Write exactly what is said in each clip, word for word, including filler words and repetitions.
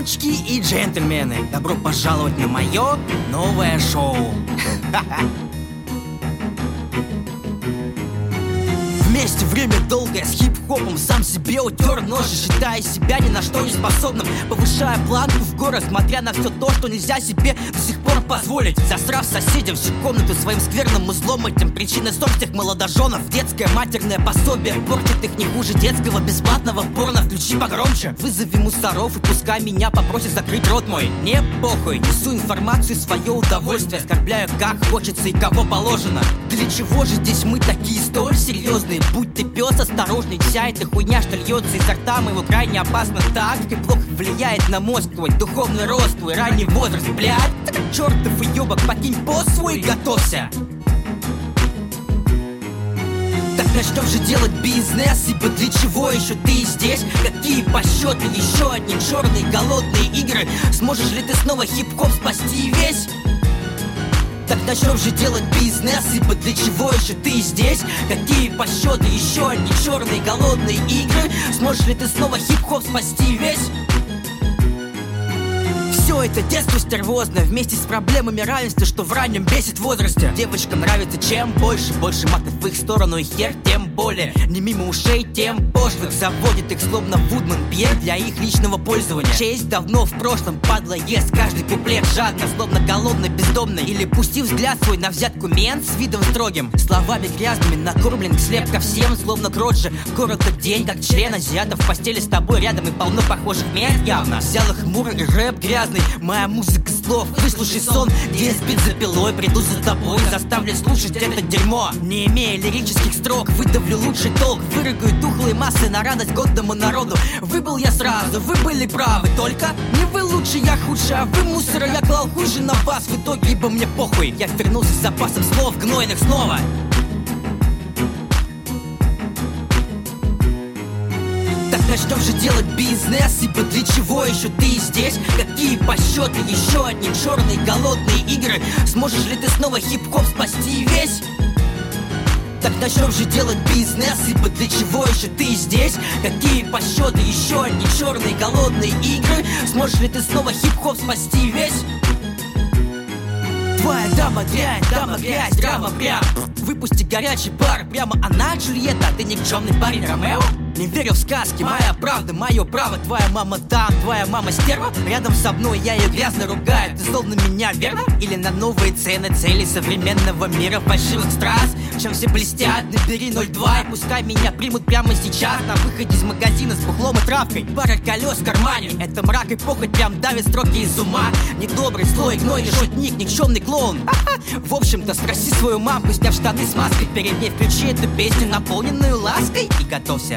Девочки и джентльмены, добро пожаловать на мое новое шоу. Вместе время долгое с хип-хопом сам себе утер ножи, считая себя ни на что не способным, повышая планку в горы, смотря на все то, что нельзя себе до сих пор позволить. Засрав соседям всю комнату своим скверным узлом, этим причиной ссор всех молодоженов. Детское матерное пособие портит их не хуже детского бесплатного порно. Включи погромче, вызови мусоров и пускай меня попросят закрыть рот мой. Не похуй, несу информацию в свое удовольствие, оскорбляю как хочется и кого положено. Для чего же здесь мы такие столь серьезные? Будь ты пес, осторожней, вся эта хуйня, что льется изо рта моего, крайне опасно так, и плохо влияет на мозг твой, духовный рост твой, ранний возраст, блядь. Чертов уебок, покинь пост свой и готовься. Так начнем же делать бизнес, ибо для чего еще ты здесь? Какие по счету еще одни черные голодные игры? Сможешь ли ты снова хип-хоп спасти весь? Так начнем же делать бизнес, ибо для чего еще ты здесь? Какие по счету еще одни черные голодные игры? Сможешь ли ты снова хип-хоп спасти весь? Все это детство стервозное, вместе с проблемами равенства, что в раннем бесит возрасте. Девочкам нравится чем больше, больше матов в их сторону и хер тем более. Не мимо ушей, тем пошлых, заводит их словно Вудман Пьер для их личного пользования. Честь давно в прошлом, падла ест каждый куплет жадно, словно голодный, бездомный. Или пусти взгляд свой на взятку мент с видом строгим, словами грязными, накормлен слеп ко всем, словно крот же. Коротко день, как член азиата в постели с тобой рядом, и полно похожих мест явно. Взял их хмурый и рэп грязный, моя музыка слов, выслушай сон, где я сбит за пилой, приду за тобой, заставлю слушать это дерьмо. Не имея лирических строк, выдавлю лучший толк, вырыгаю тухлые массы на радость годному народу. Выбыл я сразу, вы были правы, только не вы лучше, я худше, а вы мусора, я клал хуже на вас в итоге, ибо мне похуй. Я вернулся с запасом слов гнойных снова. Начнем же делать бизнес, ибо для чего еще ты здесь? Какие по счету еще одни черные голодные игры? Сможешь ли ты снова хип-хоп спасти весь? Так начнем же делать бизнес, ибо для чего еще ты здесь? Какие по счету еще одни черные голодные игры? Сможешь ли ты снова хип-хоп спасти весь? Твоя дама дрянь, дама грязь, драма прям. Выпусти горячий пар, прямо она Джульетта, а ты никчемный парень Ромео. Не верю в сказки, моя правда, мое право. Твоя мама там, твоя мама стерва. Рядом со мной я ее грязно ругаю. Ты зол на меня, верно? Или на новые цены, цели современного мира, фальшивых страз? Чем все блестят, набери ноль два и пускай меня примут прямо сейчас на выходе из магазина с бухлом и травкой. Пара колес в кармане, это мрак и похоть прям давит строки из ума. Недобрый, злой, гнойный шутник, никчемный клоун. В общем-то, спроси свою мамку, сняв штаны с маской, перед ней включи эту песню, наполненную лаской, и готовься.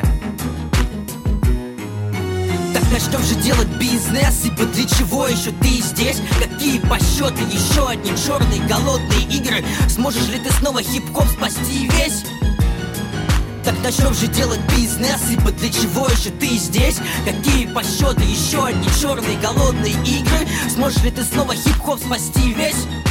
Так начнем же делать бизнес, ибо для чего еще ты здесь? Какие по счету еще одни черные голодные игры? Сможешь ли ты снова хип-хоп спасти весь? Так начнем же делать бизнес, ибо для чего еще ты здесь? Какие по счету еще одни черные голодные игры? Сможешь ли ты снова хип-хоп спасти весь?